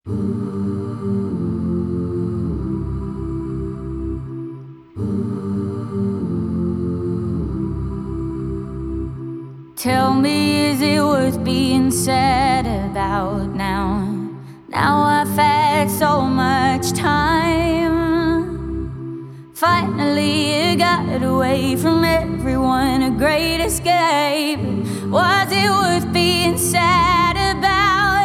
Tell me, is it worth being sad about now? Now I've had so much time. Finally, you got away from everyone, a great escape. Was it worth being sad about?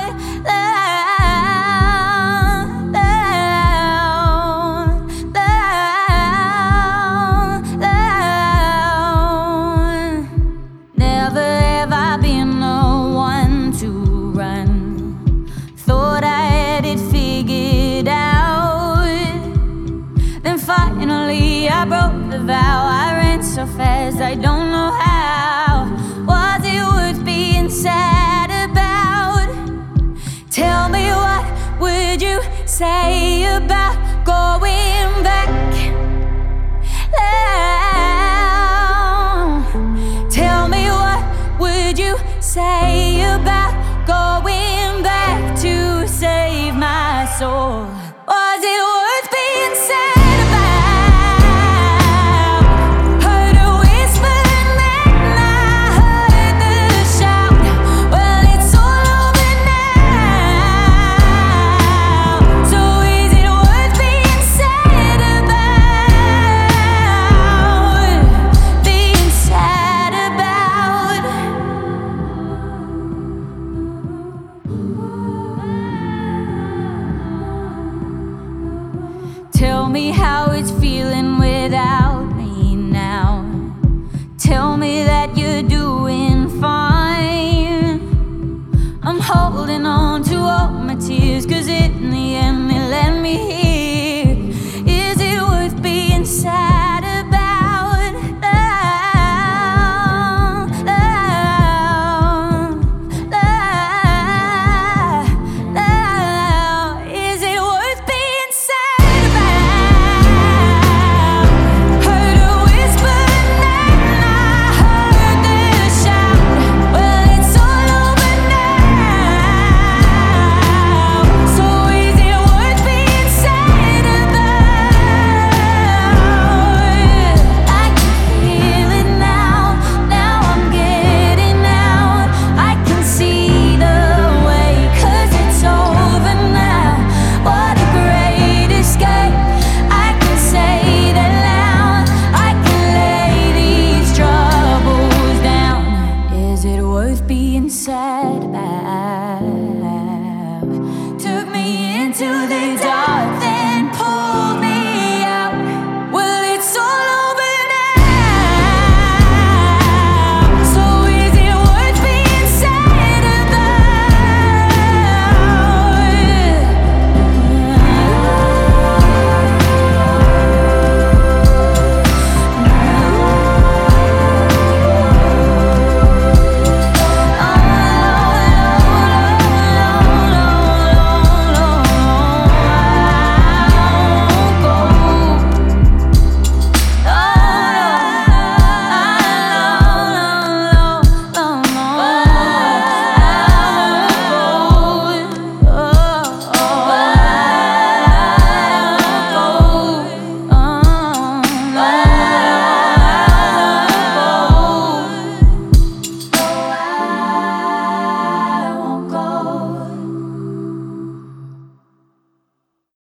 Finally, I broke the vow. I ran so fast, I don't know how. Was it worth being sad about? Tell me, what would you say about going back? Tell me, what would you say about going back to save my soul? Was it worth being sad? Tell me how it's feeling without